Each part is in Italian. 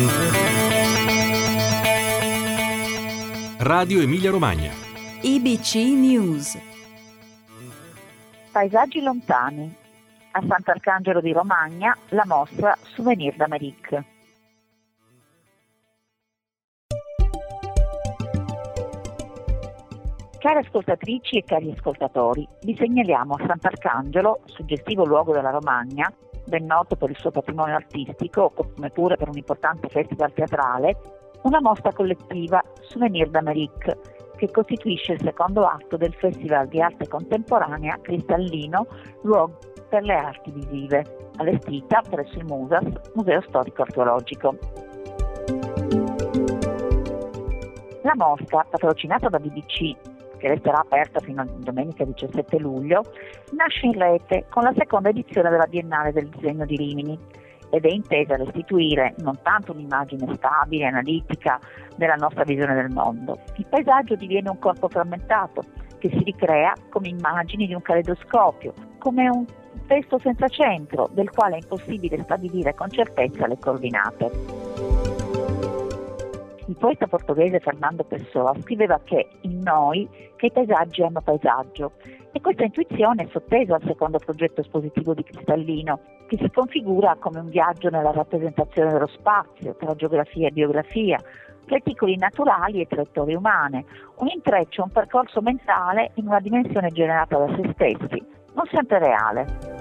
Radio Emilia Romagna. IBC News. Paesaggi lontani. A Sant'Arcangelo di Romagna la mostra Souvenir d'Amérique. Care ascoltatrici e cari ascoltatori, vi segnaliamo a Sant'Arcangelo, suggestivo luogo della Romagna, ben noto per il suo patrimonio artistico, come pure per un importante festival teatrale, una mostra collettiva Souvenir d'Amérique, che costituisce il secondo atto del Festival di Arte Contemporanea Cristallino, luogo per le arti visive, allestita presso il MUSAS, Museo Storico Archeologico. La mostra, patrocinata da BBC, che resterà aperta fino a domenica 17 luglio, nasce in rete con la seconda edizione della Biennale del Disegno di Rimini ed è intesa a restituire non tanto un'immagine stabile e analitica della nostra visione del mondo. Il paesaggio diviene un corpo frammentato che si ricrea come immagini di un caleidoscopio, come un testo senza centro del quale è impossibile stabilire con certezza le coordinate. Il poeta portoghese Fernando Pessoa scriveva che in noi che i paesaggi hanno paesaggio, e questa intuizione è sottesa al secondo progetto espositivo di Cristallino, che si configura come un viaggio nella rappresentazione dello spazio, tra geografia e biografia, reticoli naturali e traiettorie umane, un intreccio, un percorso mentale in una dimensione generata da se stessi, non sempre reale.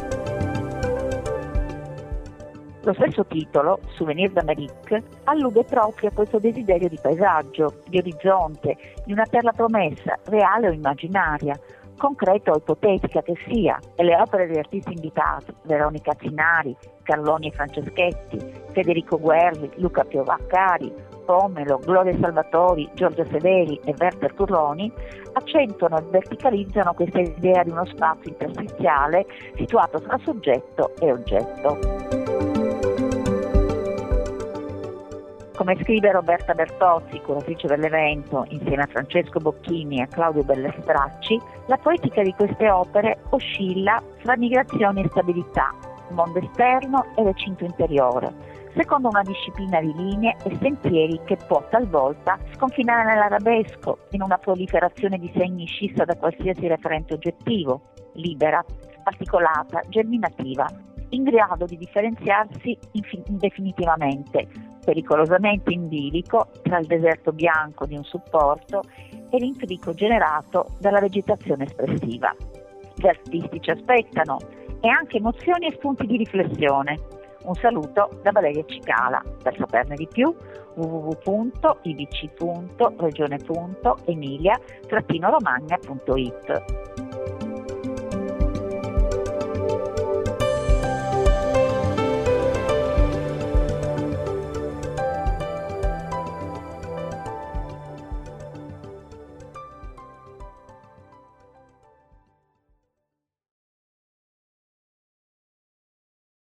Lo stesso titolo, Souvenir d'Amérique, allude proprio a questo desiderio di paesaggio, di orizzonte, di una terra promessa, reale o immaginaria, concreta o ipotetica che sia, e le opere degli artisti invitati, Veronica Zinari, Carloni e Franceschetti, Federico Guerri, Luca Piovaccari, Pomelo, Gloria Salvatori, Giorgio Severi e Werther Turroni, accentuano e verticalizzano questa idea di uno spazio interstiziale situato tra soggetto e oggetto. Come scrive Roberta Bertozzi, curatrice dell'evento, insieme a Francesco Bocchini e a Claudio Bellestracci, la poetica di queste opere oscilla fra migrazioni e stabilità, mondo esterno e recinto interiore, secondo una disciplina di linee e sentieri che può talvolta sconfinare nell'arabesco, in una proliferazione di segni scissa da qualsiasi referente oggettivo, libera, articolata, germinativa, in grado di differenziarsi indefinitivamente, pericolosamente in bilico tra il deserto bianco di un supporto e l'intrico generato dalla vegetazione espressiva. Gli artisti ci aspettano e anche emozioni e spunti di riflessione. Un saluto da Valeria Cicala. Per saperne di più www.ibc.regione.emilia-romagna.it.